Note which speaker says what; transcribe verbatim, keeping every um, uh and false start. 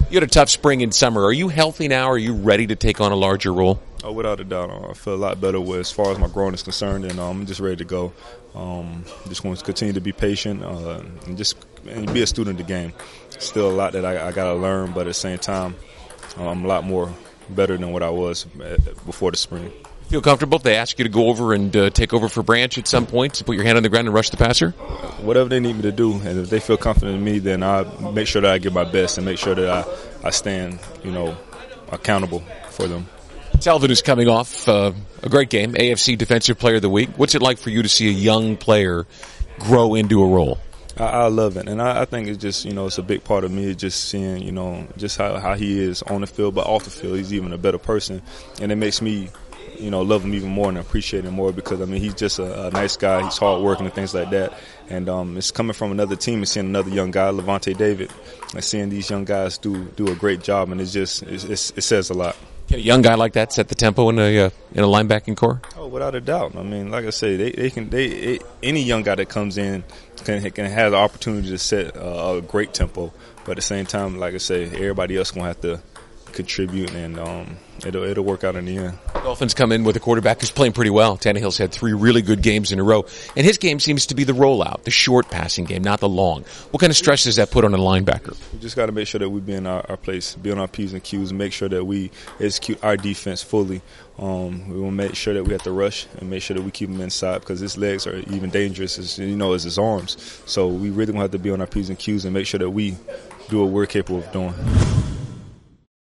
Speaker 1: You had a tough spring and summer. Are you healthy now? Are you ready to take on a larger role?
Speaker 2: Oh, without a doubt. I feel a lot better with, as far as my growing is concerned, and um, I'm just ready to go. Um, just going to continue to be patient uh, and just and be a student of the game. Still a lot that I, I got to learn, but at the same time, uh, I'm a lot more better than what I was before the spring.
Speaker 1: Feel comfortable if they ask you to go over and uh, take over for Branch at some point, to put your hand on the ground and rush the passer?
Speaker 2: Whatever they need me to do, and if they feel confident in me, then I make sure that I give my best and make sure that I, I stand, you know, accountable for them.
Speaker 1: Selvin is coming off uh, a great game, A F C Defensive Player of the Week. What's it like for you to see a young player grow into a role?
Speaker 2: I, I love it, and I, I think it's just, you know, it's a big part of me, just seeing, you know, just how, how he is on the field, but off the field, he's even a better person, and it makes me, you know, love him even more and appreciate him more because, I mean, he's just a, a nice guy. He's hardworking and things like that. And um, it's coming from another team and seeing another young guy, Levante David, and seeing these young guys do do a great job, and it's just it's, it's, it says a lot.
Speaker 1: Can a young guy like that set the tempo in a uh, in a linebacking core?
Speaker 2: Oh, without a doubt. I mean, like I say, they, they can they it, any young guy that comes in can can have the opportunity to set uh, a great tempo. But at the same time, like I say, everybody else gonna have to contribute, and um, it'll it'll work out in the end.
Speaker 1: Dolphins come in with a quarterback who's playing pretty well. Tannehill's had three really good games in a row, and his game seems to be the rollout, the short passing game, not the long. What kind of stress does that put on a linebacker?
Speaker 2: We just got to make sure that we be in our, our place, be on our P's and Q's, and make sure that we execute our defense fully. Um, we will make sure that we have to rush and make sure that we keep him inside because his legs are even dangerous as you know as his arms. So we really gonna have to be on our P's and Q's and make sure that we do what we're capable of doing.